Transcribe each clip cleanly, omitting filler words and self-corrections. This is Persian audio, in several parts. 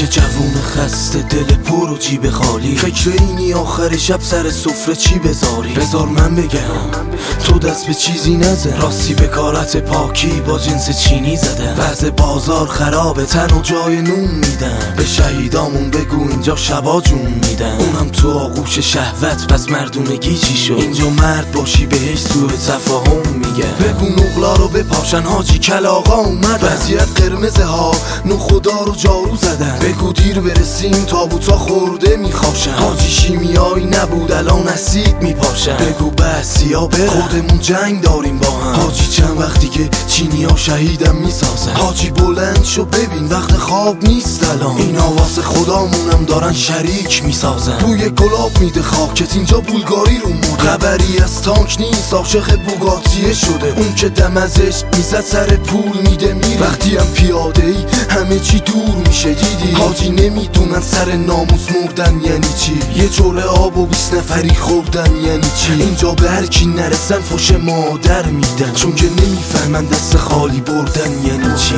جوون خسته، دل پر و جیب خالی، فکر اینی آخر شب سر سفره چی بذاری. بذار من بگم تو دست به چیزی نزن، راستی به کارت پاکی با جنس چینی زدن. وضع بازار خرابه، تن و جای نون میدن. به شهیدامون بگو اینجا شبا جون میدن، اونم تو آغوش شهوت. پس مردونگی چی شد؟ اینجا مرد باشی بهش سوء تفاهم میگن. بگو نقلا رو بپاشن، حاجی کلاغا اومدن. وضعیت قرمزه ها، نو خدا رو جارو زدن. بگو دیر برسیم تابوتا خورده میخواشن. حاجی شیمیایی نبود الان اسید میپاشن. بگو بسیا بره، خودمون جنگ داریم با هم. حاجی چند وقتی که چینی ها شهیدم میسازن. حاجی بلند شو ببین وقت خواب نیست الان، اینا واسه خدامونم دارن شریک میسازن. بوی گلاب میده خاکت، اینجا بولگاری رو مرده. خبری از تانک نیست، عاشق بوگاتیه شده. اون که دم ازش میزد سر پول میده میره. وقتی هم پیاده ای همه چی دور میشه. دیدی حاجی نمیدونن سر ناموس مردن یعنی چی، یه جوره آب و 20 نفری خوردن یعنی چی. اینجا به هر کی نرسن فوش مادر میدن، چون که نمیفهمن دست خالی بردن یعنی چی.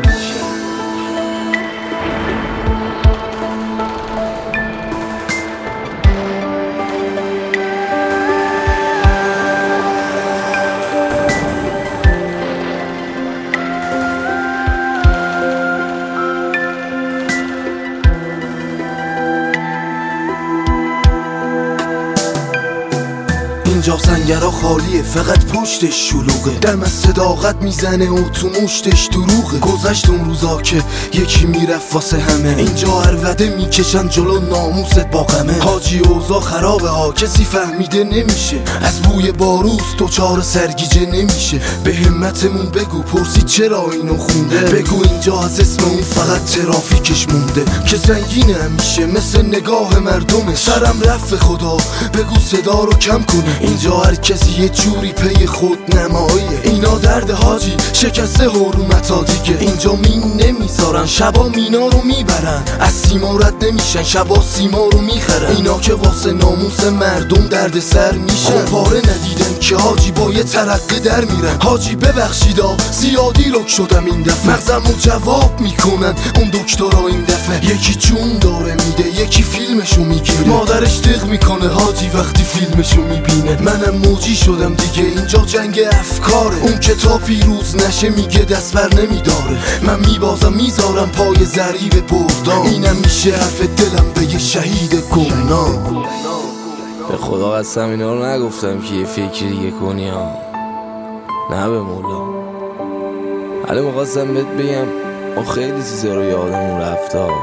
اینجا سنگرها خالیه، فقط پشتش شلوغه. دم از صداقت میزنه و تو مشتش دروغه. گذشت اون روزا که یکی میرفت واسه همه، اینجا عربده میکشن جلو ناموست با غمه. حاجی اوضاع خرابه ها، کسی فهمیده نمیشه. از بوی باروس دوچار سرگیجه نمیشه. به همتمون بگو پرسی چرا اینو خونده. بگو اینجا از اسم اون فقط ترافیکش مونده، که سنگینه همیشه مثل نگاه مردمه. سرم رفت خدا، بگو صدا رو کم کنه. اینجا هر کسی یه جوری پی خود نماییه. اینا درد حاجی شکسته حرمتا دیگه. اینجا مین نمیذارن، شبا مینا رو میبرن. از سیما رد نمیشن، شبا سیما رو میخرن. اینا که واسه ناموس مردم درد سر میشن. پاره ندیدن که حاجی با یه ترقه در میرن. حاجی ببخشیدا زیادی رک شدم این دفعه، مغزمو جواب میکنن اون دکترا این دفعه. یکی جون داره میده، یکی فیلمشو میگیره. مادرش دق میکنه حاجی وقتی فیلمشو میبینه. منم موجی شدم دیگه، اینجا جنگ افکاره. اون که تا پیروز نشه میگه دست بر نمیداره. من میبازم میذارم پای ضریب بردان. اینم میشه حرف دلم به یه شهید گمنام. به خدا قسم اینا رو نگفتم که یه فکر دیگه کنی ها، نه به مولا. حالا میخواستم بهت بگم ما خیلی چیزا رو یادمون رفته ها.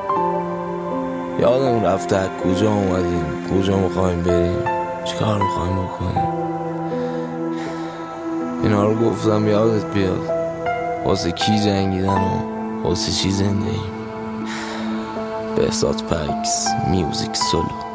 یادمون رفته از کجا اومدیم، کجا میخوایم بریم، چیکار میخوایم بکنیم. اینا رو گفتم یادت بیاد واسه کی جنگیدن و واسه چی زنده ایم. بهزاد پکس میوزیک سولو.